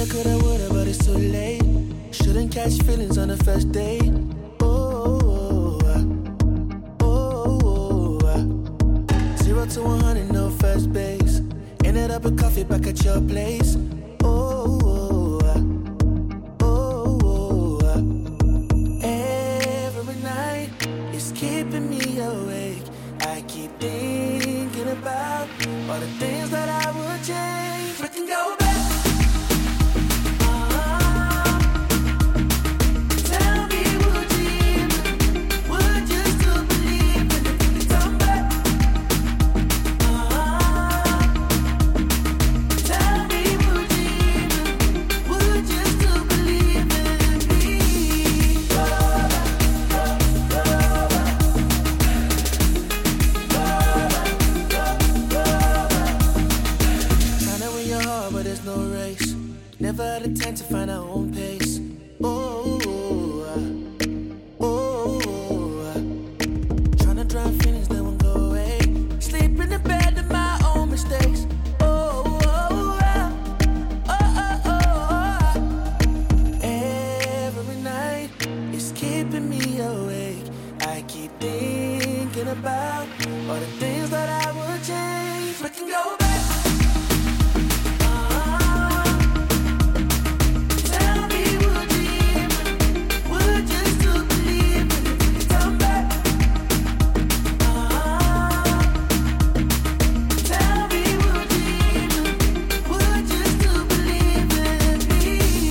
coulda, woulda, but it's too late. Shouldn't catch feelings on the first date. Oh, 0 to 100, no first base. Ended up with coffee back at your place. Every night it's keeping me awake. I keep thinking about all the things that I would change. We can go back. Tell me, would you still believe in if we could come back? Tell me, would you still believe in me? Tryna win your heart, but there's no race. Never had the time to find our own pace. Tryna drown feelings, let one go away. Sleep in the bed of my own mistakes. Every night it's keeping me awake. I keep thinking about all the things that I would change. We can go back. Tell me, would you still believe in if we could come back? Tell me, would you still believe in me?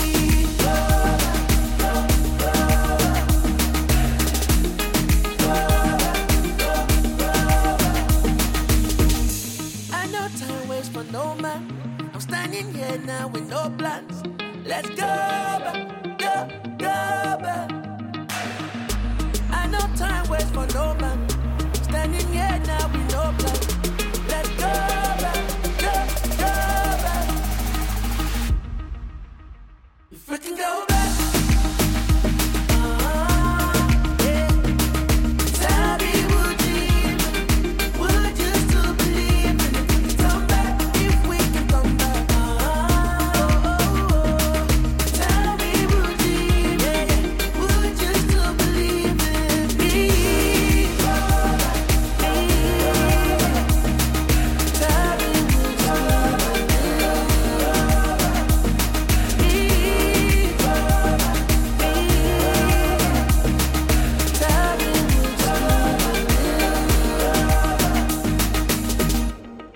I know time waits for no man. I'm standing here now with no plans. Let's go back.